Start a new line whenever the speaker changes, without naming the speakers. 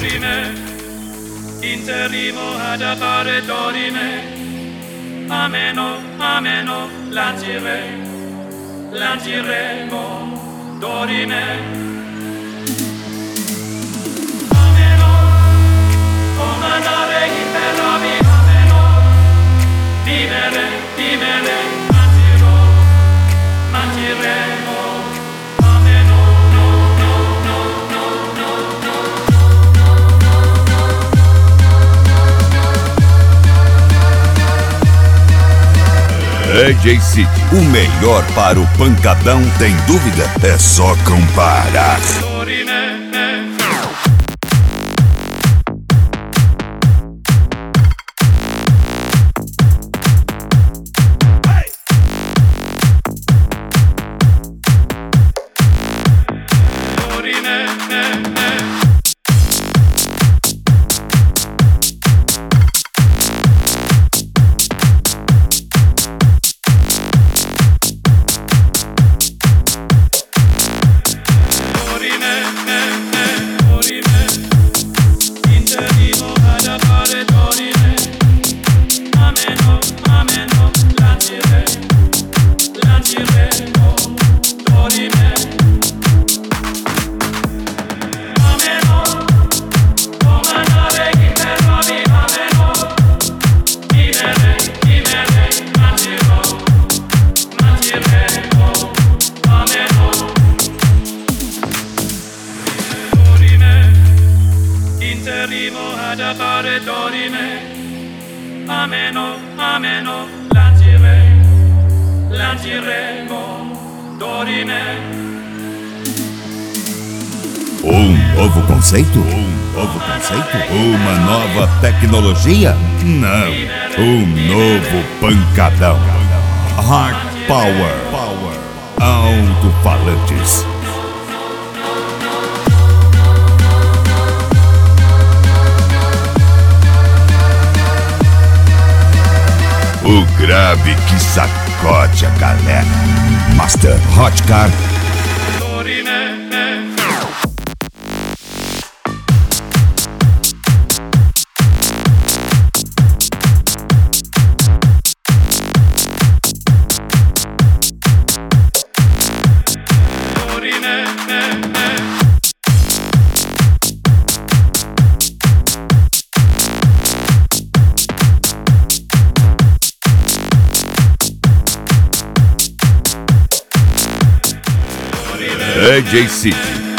Dorime, interrimo ad appare Dorime. Ameno, ameno, lanciremo, Dorime. Ameno, comandare il ferrovi, ameno, vivere, mangeremo, ameno, no, no, no, no, no, no.
AJ City, o melhor para o pancadão, tem dúvida? É só comparar.
Interrimo ad appare Dorime. Ameno, ameno, lanciremo, Dorime.
Um novo conceito? Uma nova tecnologia? Não, um novo pancadão. Hard Power. Alto-falantes. O grave que sacode a galera. Master Hotcar. AJ City,